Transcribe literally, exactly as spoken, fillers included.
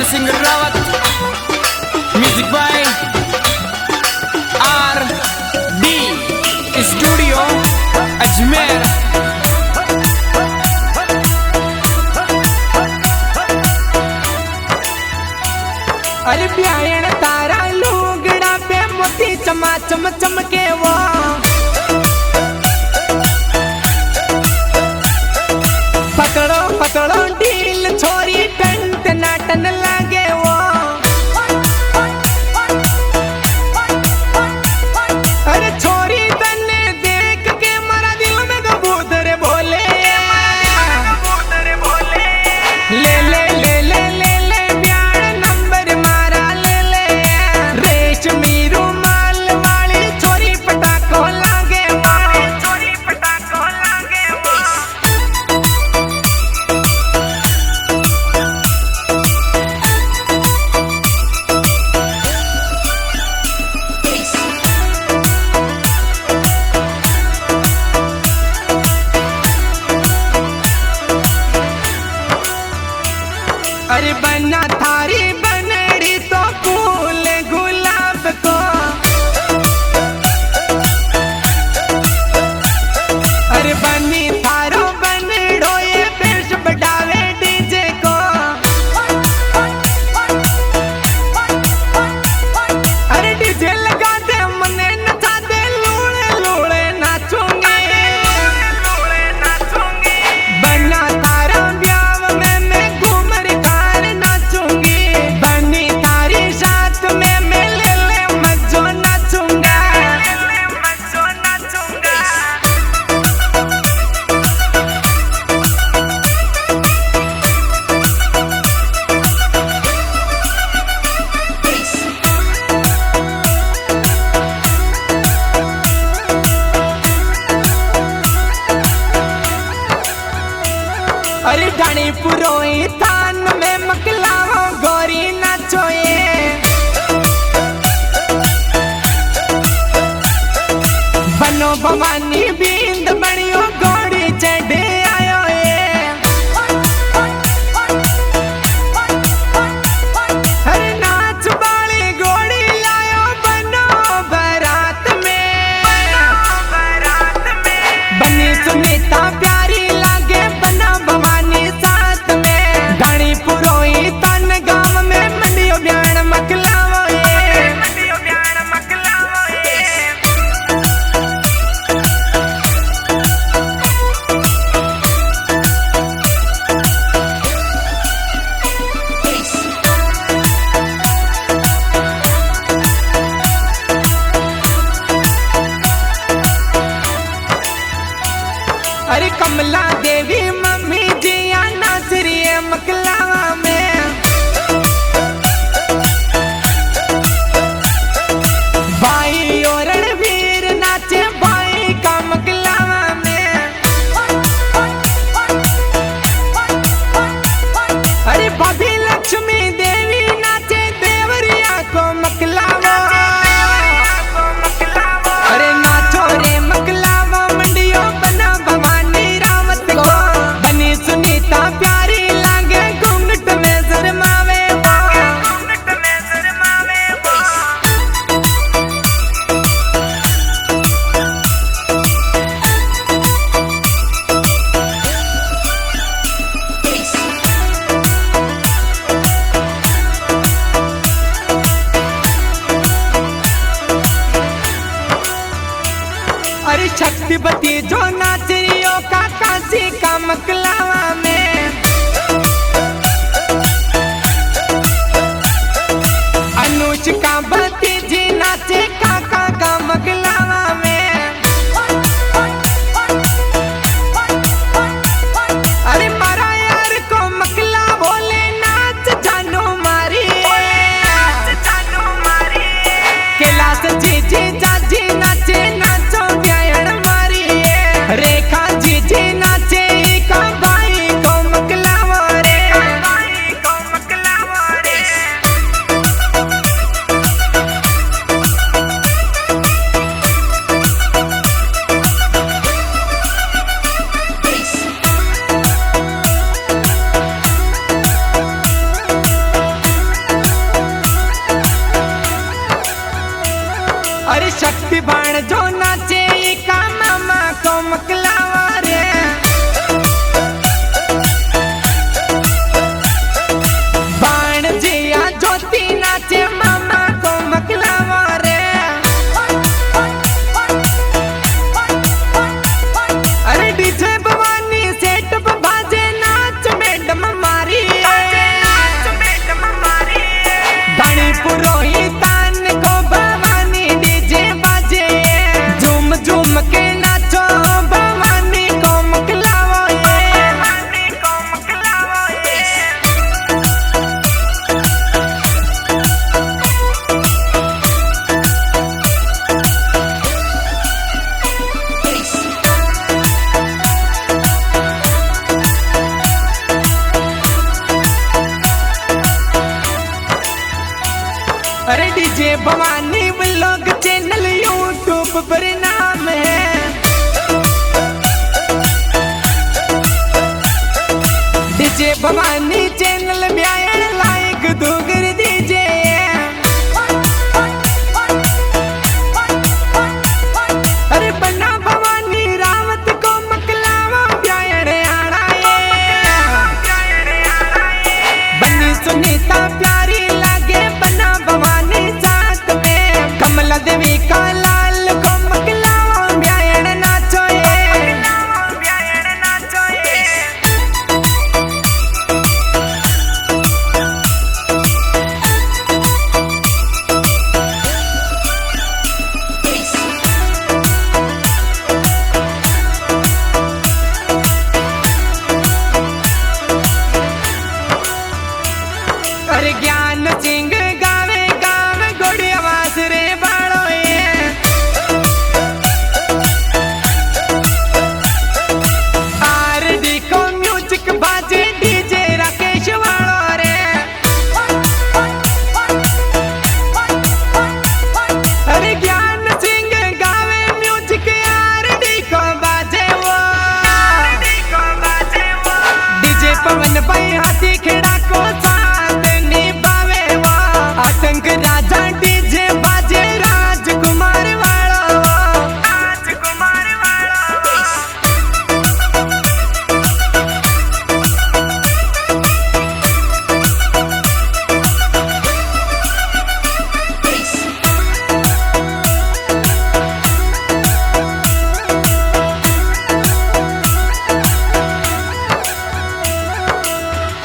Singh Rawat, music by R D studio Ajmer. अरे ब्यायण तारा लुगड़ा पे मोती चमा चम चमके वो पकड़ो पकड़ो ढील छोरी टन टनाटन लागे वो। अरे छोरी तन्ने देख के मारा दिल में कबूतर बोले ले ले ले ले ले ले ब्याण नंबर मारा ले ले रेशमी रुमाल वाली छोरी पटाखो लागे वो छोरी पटाखो लागे वो। अरे बना थारी बनड़ी तो फूल गुलाब को। अरे बनी थारो बनड़ो ये पेश बढ़ावे डीजे को। अरे डीजे लगा दे मने नचा दे लूड़े लूड़े नाचूंगे नाचूंगे। बना थारा ब्याह में मैं घूमर कार नाचूंगी। बनी थारी साथ में मैं ले ले मजो नाचूंगा मजो नाचूंगा। अरे ढाणी पुरोई थान में मकलाओ गोरी नाचोए। बनो भवानी बींद बनियो गोड़ी चढ़े आयो ए। अरे नाच बाली गोड़ी लायो बनो बारात में बारात में। बनी सुनीता प्यारी लागे बना भवानी साथ में। ढाणी पुरोई तन गांव में मंडियो ब्याण मकलावो ए मंडियो ब्याण मकलावो ए। अरे कमला देवी मम्मी जिया नाचरी मकलावा में। भाई और रणवीर नाचे भाई का मकलावा में। अरे भाभी लक्ष्मी देवी नाचे देवरिया को मकलावा। अरे नाचो रे मकलावा मंडियो बना भवानी रावत को। बनी सुनीता प्यारी लागे शक्ति बाण जो नाचे का मामा को मकलावा रे। बाण जिया ज्योति नाचे मामा को मकलावा रे। अरे डीजे भवानी सेट पे बाजे नाच मैडम मारी। धनी पुरोहित को भवानी डीजे बाजे झूम झूम के नाचो भवानी को मकलावो ये। अरे DJ Bhavani vlog channel YouTube पर नाम है। डीजे भवानी चैनल में आए लाइक दूगर दीजे। अरे बना भवानी रावत को मकलावा ब्यायण आना बनी सुनीता प्यारी लागे बना भवानी साथ में। कमला देवी का लाल को मकलावा ब्यायण नाचो ये। अरे ज्ञान सिंह गावे गावे गोड़ी आवाज रे बाड़ो ये। आरडी को म्यूजिक बाजे डीजे राकेश वालो रे। अरे ज्ञान सिंह गावे म्यूजिक आरडी को बाजे वो। डीजे पवन भाई हाथी खेड़ा